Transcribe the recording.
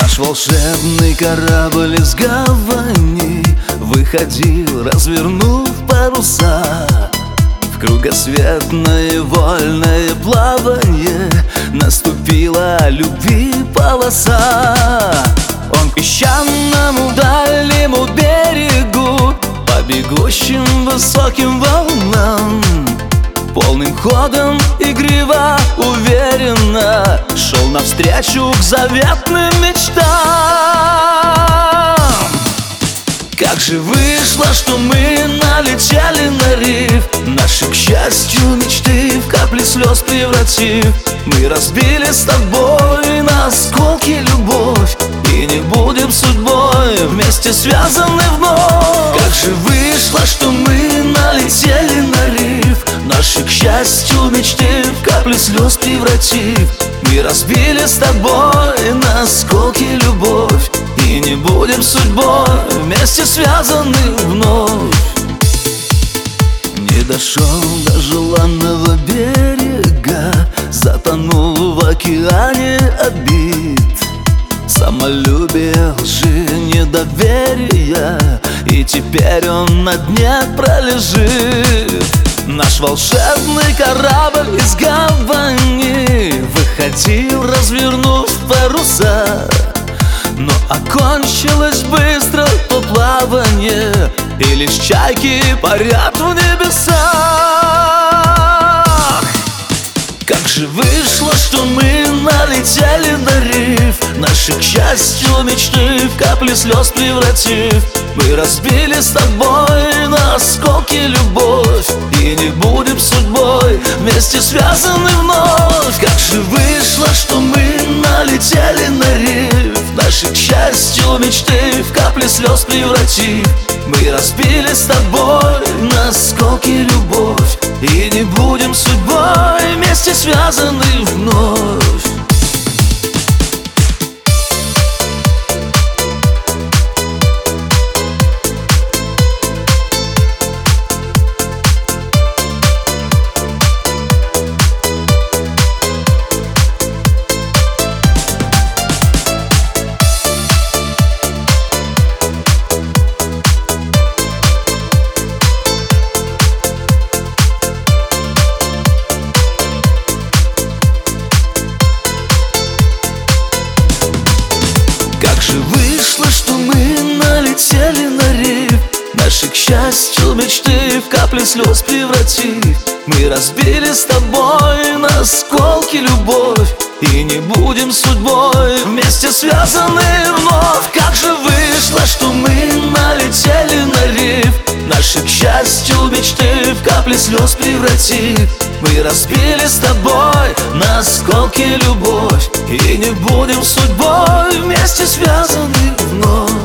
Наш волшебный корабль из гавани выходил, развернув паруса. В кругосветное вольное плавание наступила любви полоса. Он к песчаному дальнему берегу, по бегущим высоким волнам, полным ходом, игриво, уверенно шел навстречу к заветным мечтам. Как же вышло, что мы налетели на риф, наши, к счастью, мечты в капли слез превратив. Мы разбили с тобой на осколки любовь, и не будем судьбой вместе связаны вновь. Как же вышло, что мы налетели на риф, наши, к счастью, мечты в капли слез превратив. Мы разбили с тобой на осколки любовь, и не будем судьбой вместе связаны вновь. Не дошел до желанного берега, затонул в океане обид. Самолюбие, лжи, недоверия, и теперь он на дне пролежит. Наш волшебный корабль из гавани выходил, развернув паруса. Но окончилось быстро то плавание, и лишь чайки парят в небесах. Как же вышло, что мы налетели на риф, наши, к счастью, мечты в капли слез превратив. Мы разбили с тобой на осколки любовь, и не будем судьбой вместе связаны вновь. Как же вышло, что мы налетели на риф, наши, к счастью, мечты в капли слез превратив. Мы разбили с тобой на осколки любовь, и не будем судьбой вместе связаны вновь. Как же вышло, что мы налетели на риф, наши, к счастью, мечты в капли слез превратив. Мы разбили с тобой на осколки любовь, и не будем судьбой вместе связаны вновь. Как же вышло, что мы налетели на риф, наши, к счастью, мечты в капли слез превратив. Мы разбили с тобой на осколки любовь, и не будем судьбой вместе связаны вновь.